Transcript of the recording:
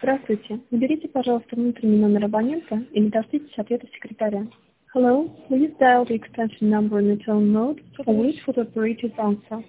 Здравствуйте. Наберите, пожалуйста, внутренний номер абонента или дождитесь ответа секретаря. Hello, please dial the extension number in the tone mode or wait for the operator's answer.